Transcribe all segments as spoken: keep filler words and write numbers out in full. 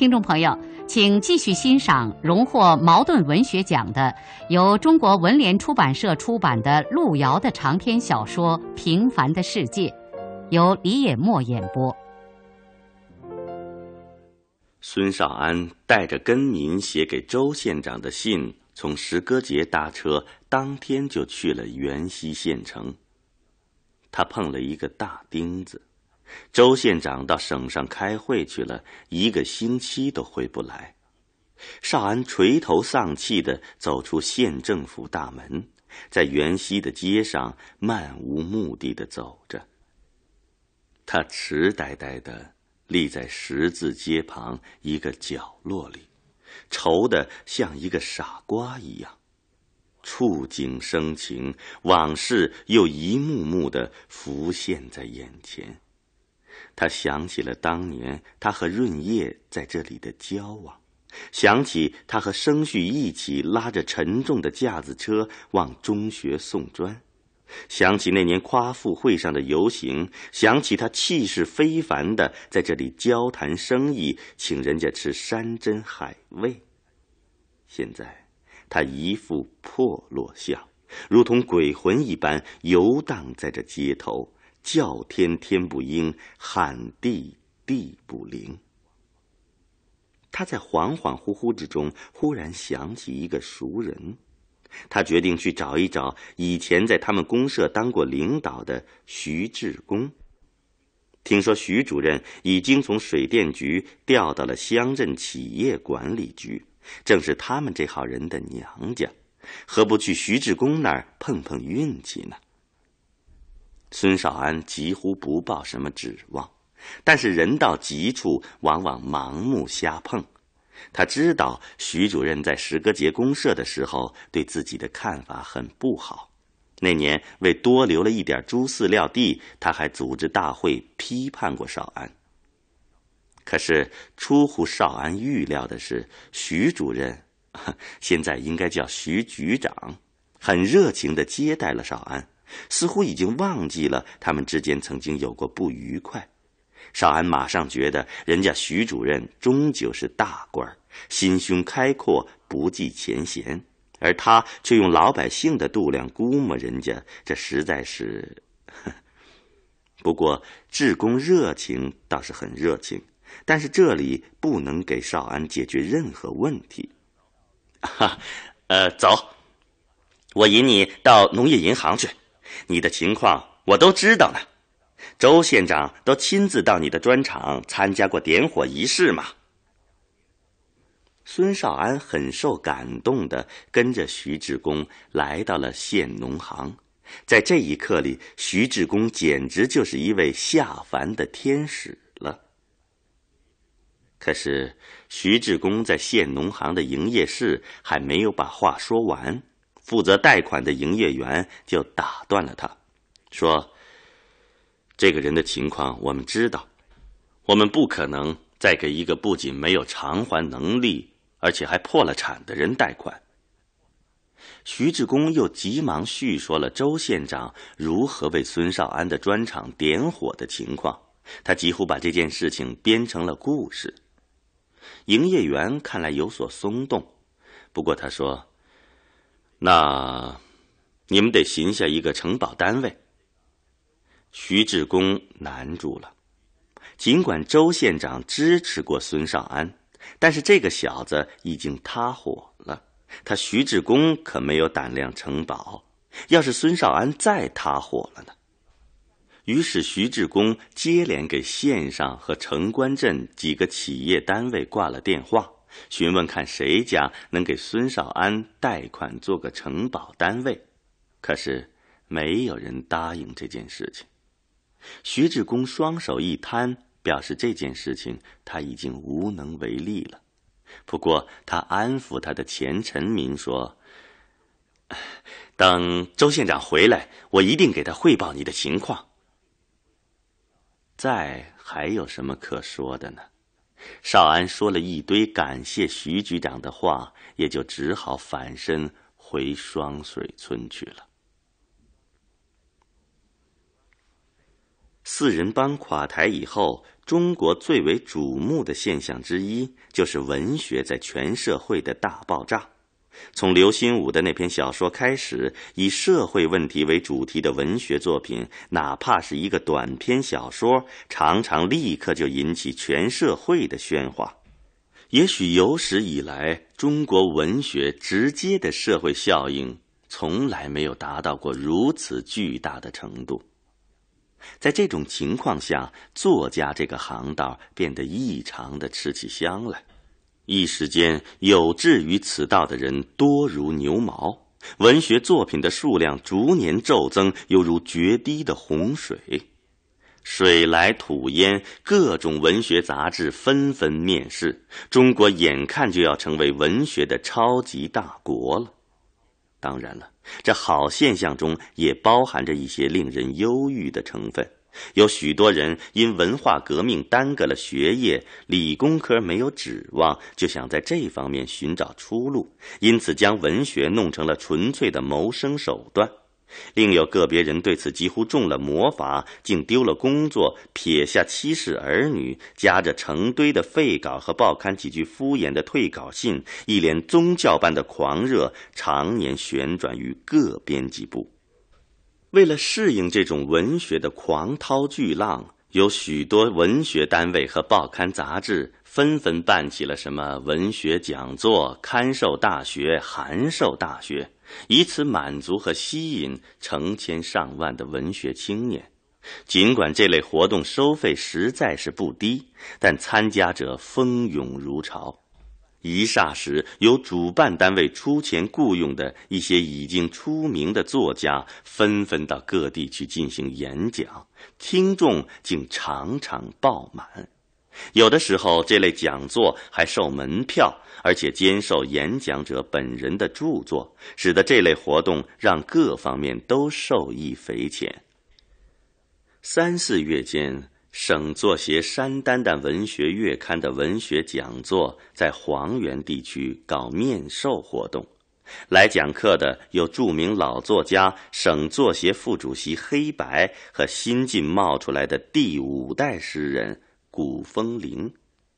听众朋友，请继续欣赏荣获茅盾文学奖的、由中国文联出版社出版的路遥的长篇小说《平凡的世界》，由李野墨演播。 孙少安带着根民写给周县长的信，从石歌节搭车，当天就去了元溪县城。他碰了一个大钉子，周县长到省上开会去了，一个星期都回不来。少安垂头丧气地走出县政府大门，在元溪的街上漫无目的地走着。他痴呆呆地立在十字街旁一个角落里，愁得像一个傻瓜一样。触景生情，往事又一幕幕地浮现在眼前。他想起了当年他和润叶在这里的交往，想起他和生旭一起拉着沉重的架子车往中学送砖，想起那年夸父会上的游行，想起他气势非凡的在这里交谈生意，请人家吃山珍海味。现在他一副破落相，如同鬼魂一般游荡在这街头，叫天天不应，喊地地不灵。他在恍恍惚惚之中忽然想起一个熟人，他决定去找一找以前在他们公社当过领导的徐志公。听说徐主任已经从水电局调到了乡镇企业管理局，正是他们这号人的娘家，何不去徐志公那儿碰碰运气呢？孙少安几乎不抱什么指望，但是人到极处往往盲目瞎碰。他知道徐主任在石歌节公社的时候对自己的看法很不好，那年为多留了一点猪饲料地，他还组织大会批判过少安。可是出乎少安预料的是，徐主任，现在应该叫徐局长，很热情地接待了少安，似乎已经忘记了他们之间曾经有过不愉快。少安马上觉得人家徐主任终究是大官，心胸开阔，不计前嫌，而他却用老百姓的度量估摸人家，这实在是……不过志工热情倒是很热情，但是这里不能给少安解决任何问题。哈，呃，走，我引你到农业银行去，你的情况我都知道呢。周县长都亲自到你的砖厂参加过点火仪式嘛。孙少安很受感动地跟着徐志公来到了县农行，在这一刻里，徐志公简直就是一位下凡的天使了。可是徐志公在县农行的营业室还没有把话说完，负责贷款的营业员就打断了他，说：这个人的情况我们知道，我们不可能再给一个不仅没有偿还能力，而且还破了产的人贷款。徐志公又急忙叙说了周县长如何为孙少安的砖厂点火的情况，他几乎把这件事情编成了故事。营业员看来有所松动，不过他说：那你们得寻下一个承保单位。徐志公难住了，尽管周县长支持过孙少安，但是这个小子已经塌火了，他徐志公可没有胆量承保，要是孙少安再塌火了呢？于是徐志公接连给县上和城关镇几个企业单位挂了电话，询问看谁家能给孙少安贷款做个承保单位，可是没有人答应这件事情。徐志公双手一摊，表示这件事情他已经无能为力了。不过他安抚他的前臣民说：等周县长回来，我一定给他汇报你的情况。再还有什么可说的呢？少安说了一堆感谢徐局长的话，也就只好返身回双水村去了。四人帮垮台以后， 中国最为瞩目的现象之一，就是文学在全社会的大爆炸。从刘心武的那篇小说开始，以社会问题为主题的文学作品，哪怕是一个短篇小说，常常立刻就引起全社会的喧哗。也许有史以来，中国文学直接的社会效应从来没有达到过如此巨大的程度。在这种情况下，作家这个行当变得异常的吃起香来。一时间，有志于此道的人多如牛毛，文学作品的数量逐年骤增，犹如决堤的洪水。水来土淹，各种文学杂志纷纷面世，中国眼看就要成为文学的超级大国了。当然了，这好现象中也包含着一些令人忧郁的成分。有许多人因文化革命耽搁了学业，理工科没有指望，就想在这方面寻找出路，因此将文学弄成了纯粹的谋生手段。另有个别人对此几乎中了魔法，竟丢了工作，撇下妻室儿女，夹着成堆的废稿和报刊几句敷衍的退稿信，一连宗教般的狂热，常年旋转于各编辑部。为了适应这种文学的狂涛巨浪，有许多文学单位和报刊杂志纷纷办起了什么文学讲座、刊授大学、函授大学，以此满足和吸引成千上万的文学青年。尽管这类活动收费实在是不低，但参加者蜂拥如潮。一霎时，由主办单位出钱雇佣的一些已经出名的作家纷纷到各地去进行演讲，听众竟场场爆满。有的时候，这类讲座还收门票，而且兼授演讲者本人的著作，使得这类活动让各方面都受益匪浅。三四月间，省作协山丹丹文学月刊的文学讲座在黄原地区搞面授活动，来讲课的有著名老作家、省作协副主席黑白和新晋冒出来的第五代诗人古风铃。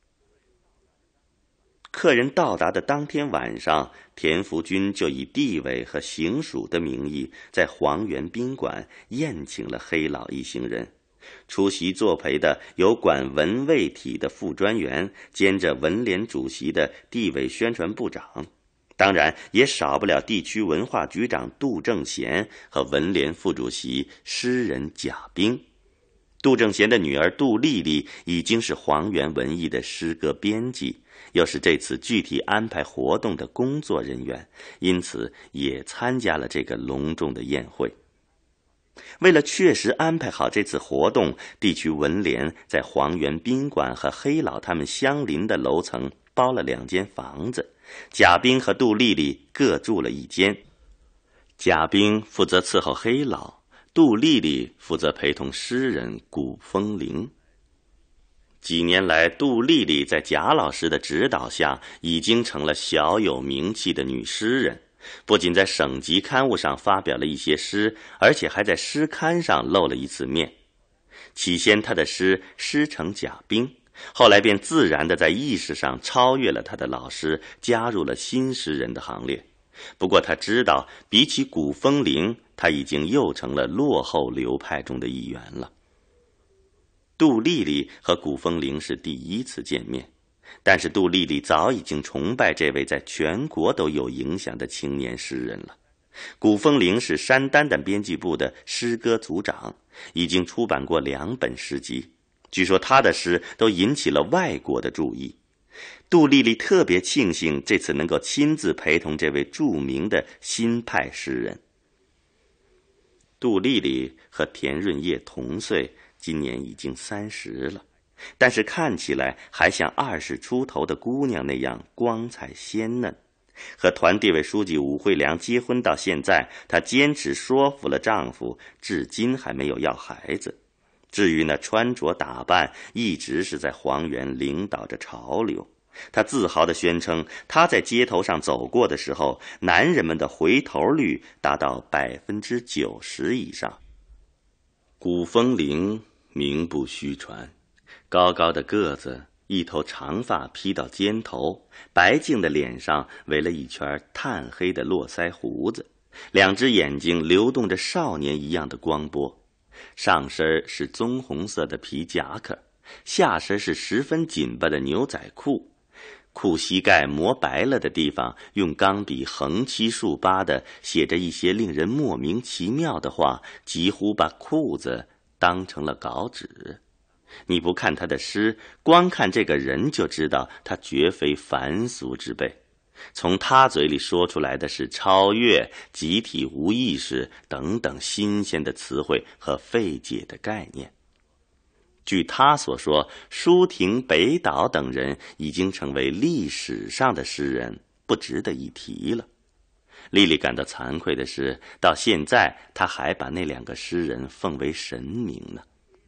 客人到达的当天晚上，田福军就以地委和行署的名义，在黄原宾馆宴请了黑老一行人。出席作陪的有管文卫体的副专员，兼着文联主席的地委宣传部长，当然也少不了地区文化局长杜正贤和文联副主席诗人贾冰。杜正贤的女儿杜丽丽已经是黄原文艺的诗歌编辑，又是这次具体安排活动的工作人员，因此也参加了这个隆重的宴会。为了确实安排好这次活动，地区文联在黄原宾馆和黑老他们相邻的楼层包了两间房子，贾冰和杜丽丽各住了一间。贾冰负责伺候黑老，杜丽丽负责陪同诗人古风铃。几年来，杜丽丽在贾老师的指导下，已经成了小有名气的女诗人。不仅在省级刊物上发表了一些诗，而且还在诗刊上露了一次面。起先他的诗师承贾冰，后来便自然地在意识上超越了他的老师，加入了新诗人的行列。不过他知道，比起古风铃，他已经又成了落后流派中的一员了。杜丽丽和古风铃是第一次见面，但是杜丽丽早已经崇拜这位在全国都有影响的青年诗人了。古风铃是山丹丹编辑部的诗歌组长，已经出版过两本诗集，据说他的诗都引起了外国的注意。杜丽丽特别庆幸这次能够亲自陪同这位著名的新派诗人。杜丽丽和田润叶同岁，今年已经三十了，但是看起来还像二十出头的姑娘那样光彩鲜嫩。和团地委书记武惠良结婚到现在，她坚持说服了丈夫，至今还没有要孩子。至于那穿着打扮，一直是在黄原领导着潮流。她自豪地宣称，她在街头上走过的时候，男人们的回头率达到百分之九十以上。古风铃名不虚传， 高高的个子，一头长发披到肩头，白净的脸上围了一圈炭黑的络腮胡子，两只眼睛流动着少年一样的光波。上身是棕红色的皮夹克，下身是十分紧巴的牛仔裤，裤膝盖磨白了的地方用钢笔横七竖八地写着一些令人莫名其妙的话，几乎把裤子当成了稿纸。你不看他的诗，光看这个人就知道他绝非凡俗之辈。从他嘴里说出来的是超越、集体无意识等等新鲜的词汇和费解的概念。据他所说，舒婷、北岛等人已经成为历史上的诗人，不值得一提了。丽丽感到惭愧的是，到现在他还把那两个诗人奉为神明呢。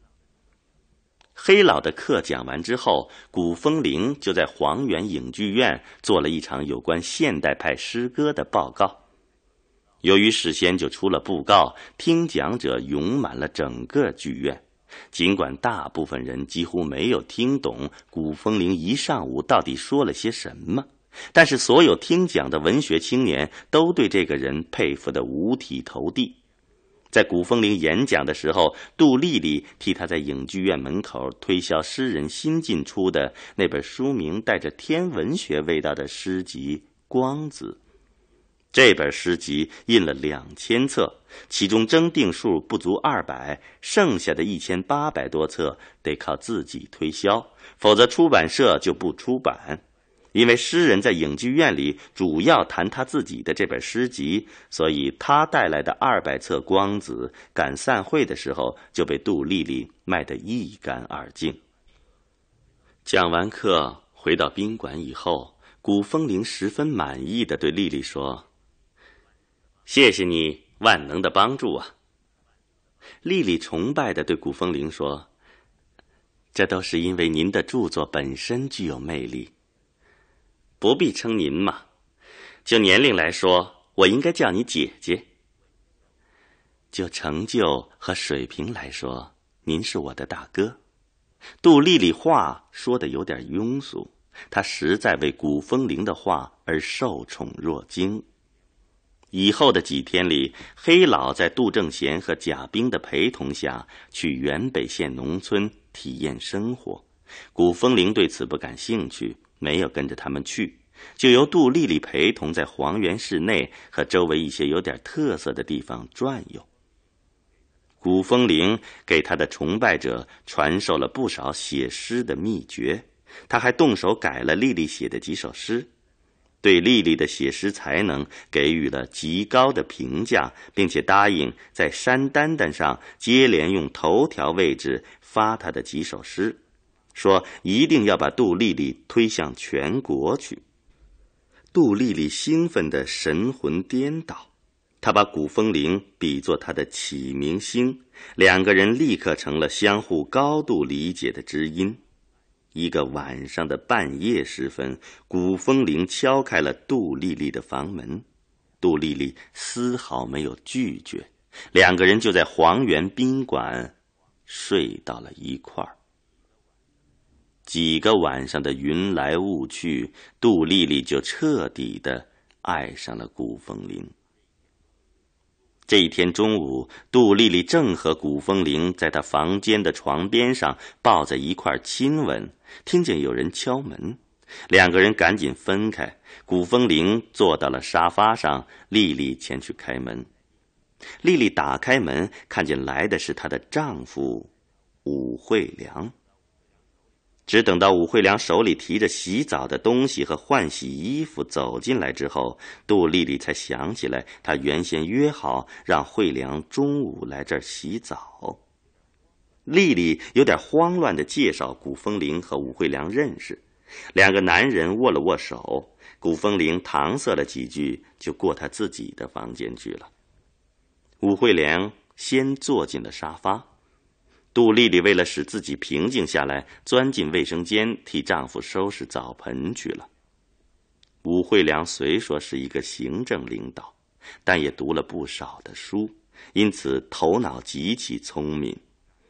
黑老的课讲完之后，古风铃就在黄原影剧院做了一场有关现代派诗歌的报告。由于事先就出了布告，听讲者涌满了整个剧院。尽管大部分人几乎没有听懂古风铃一上午到底说了些什么，但是所有听讲的文学青年都对这个人佩服得五体投地。在古风铃演讲的时候，杜丽丽替他在影剧院门口推销诗人新近出的那本书名带着天文学味道的诗集《光子》。这本诗集印了两千册，其中增订数不足二百，剩下的一千八百多册得靠自己推销，否则出版社就不出版。因为诗人在影剧院里主要谈他自己的这本诗集，所以他带来的二百册《光子》赶散会的时候就被杜丽丽卖得一干二净。讲完课回到宾馆以后，古风铃十分满意地对丽丽说：“谢谢你万能的帮助啊。”丽丽崇拜地对古风铃说：“这都是因为您的著作本身具有魅力。”“不必称您嘛，就年龄来说，我应该叫你姐姐。就成就和水平来说，您是我的大哥。”杜丽丽话说得有点庸俗，她实在为古风铃的话而受宠若惊。以后的几天里，黑老在杜正贤和贾冰的陪同下去原北县农村体验生活。古风铃对此不感兴趣，没有跟着他们去，就由杜丽丽陪同在黄原市内和周围一些有点特色的地方转悠。古风铃给他的崇拜者传授了不少写诗的秘诀，他还动手改了丽丽写的几首诗，对丽丽的写诗才能给予了极高的评价，并且答应在山丹丹上接连用头条位置发她的几首诗，说一定要把杜丽丽推向全国去。杜丽丽兴奋得神魂颠倒，她把古风铃比作她的启明星，两个人立刻成了相互高度理解的知音。一个晚上的半夜时分，古风铃敲开了杜丽丽的房门，杜丽丽丝毫没有拒绝，两个人就在黄原宾馆睡到了一块儿。几个晚上的云来雾去，杜丽丽就彻底地爱上了古风铃。这一天中午，杜丽丽正和古风铃在她房间的床边上抱在一块亲吻，听见有人敲门，两个人赶紧分开。古风铃坐到了沙发上，丽丽前去开门。丽丽打开门，看见来的是她的丈夫武惠良。只等到武惠良手里提着洗澡的东西和换洗衣服走进来之后，杜丽丽才想起来她原先约好让惠良中午来这儿洗澡。丽丽有点慌乱地介绍古风铃和武惠良认识，两个男人握了握手，古风铃搪塞了几句就过他自己的房间去了。武惠良先坐进了沙发，杜丽丽为了使自己平静下来，钻进卫生间替丈夫收拾澡盆去了。武惠良虽说是一个行政领导，但也读了不少的书，因此头脑极其聪明。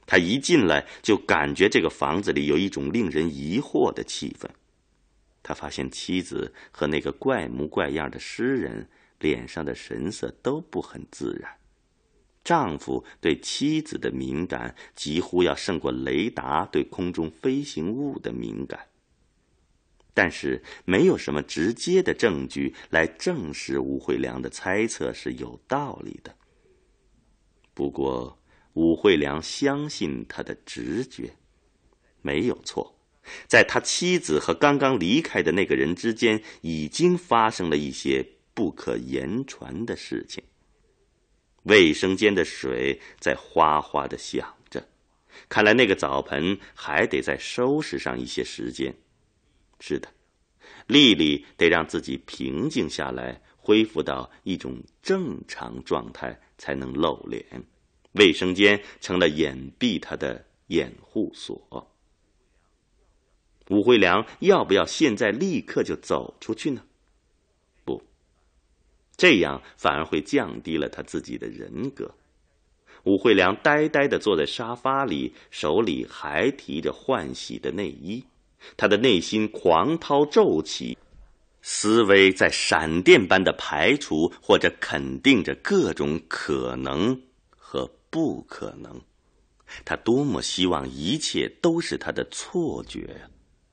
他一进来就感觉这个房子里有一种令人疑惑的气氛。他发现妻子和那个怪模怪样的诗人脸上的神色都不很自然。丈夫对妻子的敏感几乎要胜过雷达对空中飞行物的敏感。但是没有什么直接的证据来证实吴慧良的猜测是有道理的。不过吴慧良相信他的直觉，没有错，在他妻子和刚刚离开的那个人之间已经发生了一些不可言传的事情。卫生间的水在哗哗地响着，看来那个澡盆还得再收拾上一些时间。是的，丽丽得让自己平静下来，恢复到一种正常状态才能露脸。卫生间成了掩蔽她的掩护所。吴慧良要不要现在立刻就走出去呢？不，这样反而会降低了他自己的人格。吴慧良呆呆地坐在沙发里，手里还提着换洗的内衣。他的内心狂涛骤起，思维在闪电般的排除或者肯定着各种可能和不可能。他多么希望一切都是他的错觉呀！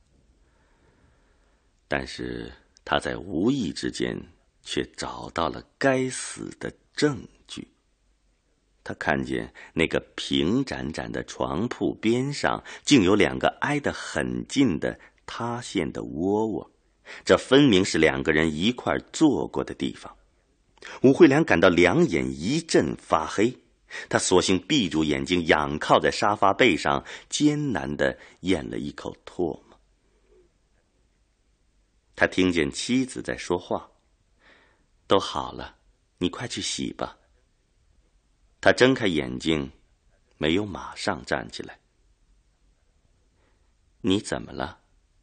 但是他在无意之间却找到了该死的证据。他看见那个平展展的床铺边上竟有两个挨得很近的塌陷的窝窝，这分明是两个人一块坐过的地方。吴慧良感到两眼一阵发黑，他索性闭住眼睛，仰靠在沙发背上，艰难地咽了一口唾沫。他听见妻子在说话：“都好了，你快去洗吧。”他睁开眼睛，没有马上站起来。“你怎么了？”“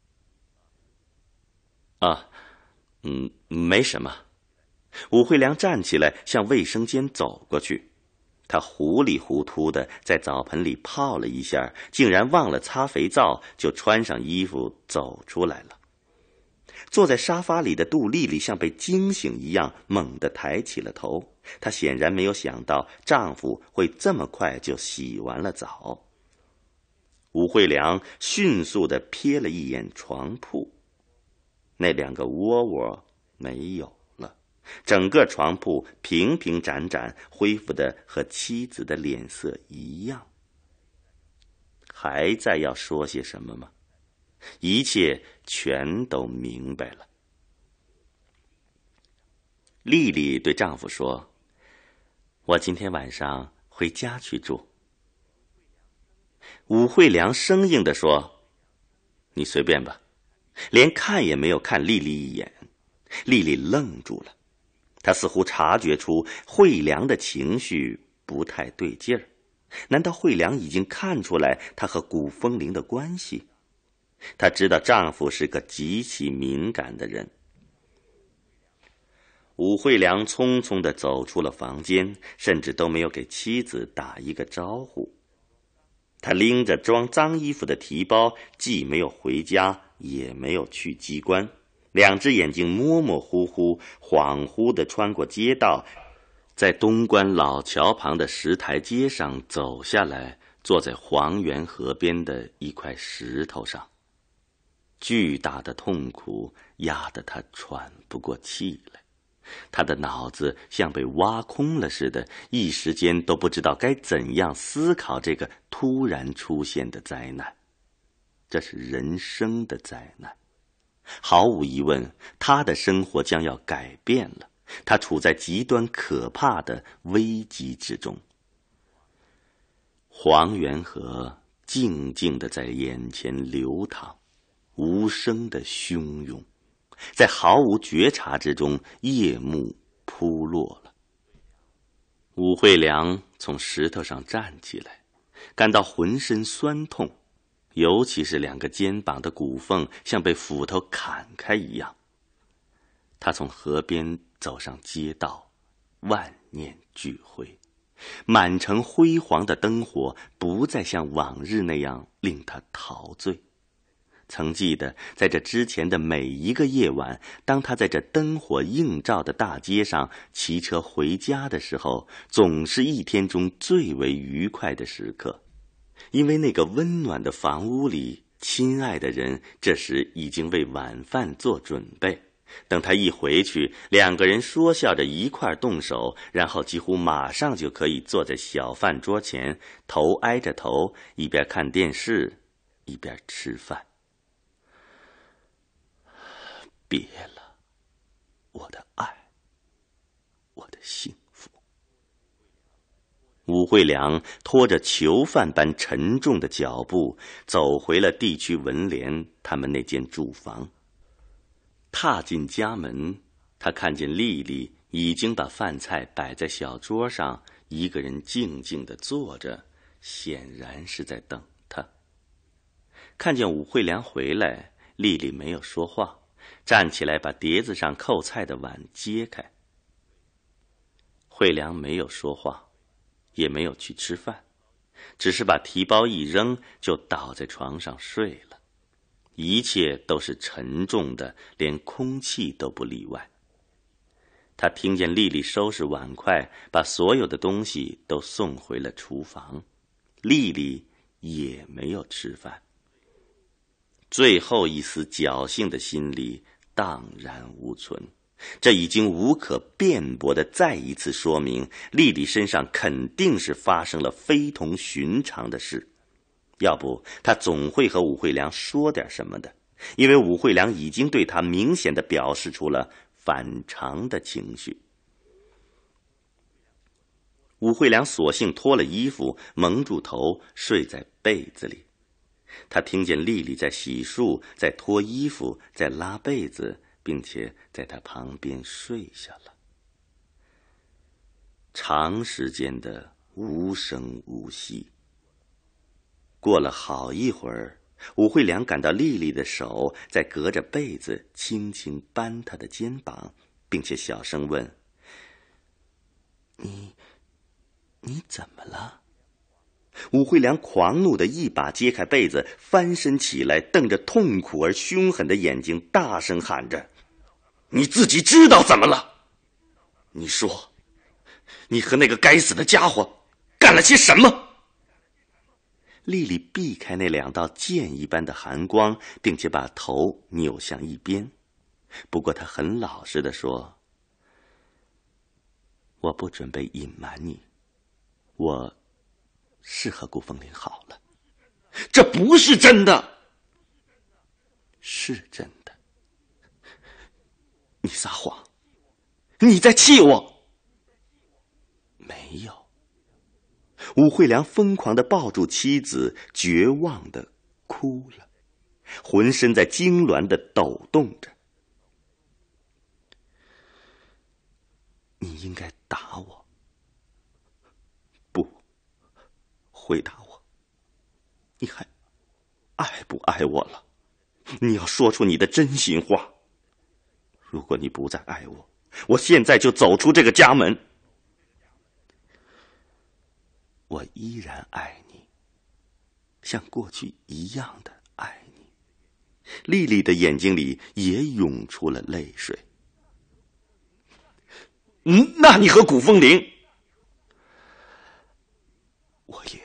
啊，嗯，没什么。”吴慧良站起来，向卫生间走过去。他糊里糊涂地在澡盆里泡了一下，竟然忘了擦肥皂，就穿上衣服走出来了。坐在沙发里的杜丽丽像被惊醒一样，猛地抬起了头。她显然没有想到丈夫会这么快就洗完了澡。吴慧良迅速地瞥了一眼床铺，那两个窝窝没有了，整个床铺平平展展，恢复得和妻子的脸色一样。还在要说些什么吗？一切全都明白了。丽丽对丈夫说：“我今天晚上回家去住。”武慧良生硬地说：“你随便吧。”连看也没有看丽丽一眼。丽丽愣住了，她似乎察觉出慧良的情绪不太对劲儿。难道慧良已经看出来她和古风铃的关系？她知道丈夫是个极其敏感的人。武慧良匆匆地走出了房间，甚至都没有给妻子打一个招呼。他拎着装脏衣服的提包，既没有回家，也没有去机关，两只眼睛模模糊糊，恍惚地穿过街道，在东关老桥旁的石台阶上走下来，坐在黄源河边的一块石头上。巨大的痛苦压得他喘不过气来，他的脑子像被挖空了似的，一时间都不知道该怎样思考这个突然出现的灾难。这是人生的灾难，毫无疑问，他的生活将要改变了，他处在极端可怕的危机之中。黄源河静静地在眼前流淌，无声的汹涌，在毫无觉察之中，夜幕扑落了。武慧良从石头上站起来，感到浑身酸痛，尤其是两个肩膀的骨缝像被斧头砍开一样。他从河边走上街道，万念俱灰。 满城辉煌的灯火不再像往日那样令他陶醉。曾记得在这之前的每一个夜晚，当他在这灯火映照的大街上骑车回家的时候，总是一天中最为愉快的时刻。因为那个温暖的房屋里，亲爱的人这时已经为晚饭做准备。等他一回去，两个人说笑着一块动手，然后几乎马上就可以坐在小饭桌前，头挨着头，一边看电视一边吃饭。别了，我的爱，我的幸福。武惠良拖着囚犯般沉重的脚步走回了地区文联他们那间住房。踏进家门，他看见丽丽已经把饭菜摆在小桌上，一个人静静地坐着，显然是在等他。看见武惠良回来，丽丽没有说话，站起来把碟子上扣菜的碗揭开。惠良没有说话，也没有去吃饭，只是把提包一扔，就倒在床上睡了。一切都是沉重的，连空气都不例外。他听见丽丽收拾碗筷，把所有的东西都送回了厨房。丽丽也没有吃饭。最后一丝侥幸的心理荡然无存，这已经无可辩驳地再一次说明，丽丽身上肯定是发生了非同寻常的事。要不他总会和武惠良说点什么的，因为武惠良已经对他明显地表示出了反常的情绪。武惠良索性脱了衣服，蒙住头，睡在被子里。他听见丽丽在洗漱，在脱衣服，在拉被子，并且在他旁边睡下了。长时间的无声无息。过了好一会儿，武惠良感到丽丽的手在隔着被子轻轻扳他的肩膀，并且小声问：你你怎么了？武惠良狂怒地一把揭开被子，翻身起来，瞪着痛苦而凶狠的眼睛，大声喊着：你自己知道怎么了？你说，你和那个该死的家伙干了些什么？丽丽避开那两道箭一般的寒光，并且把头扭向一边。不过她很老实地说：我不准备隐瞒你，我是和顾凤玲好了。这不是真的。是真的。你撒谎，你在气我。没有。武惠良疯狂地抱住妻子，绝望地哭了，浑身在痉挛地抖动着。你应该打我。不，回答我，你还爱不爱我了？你要说出你的真心话。如果你不再爱我，我现在就走出这个家门。我依然爱你，像过去一样的爱你。丽丽的眼睛里也涌出了泪水。嗯，那你和古风铃？我也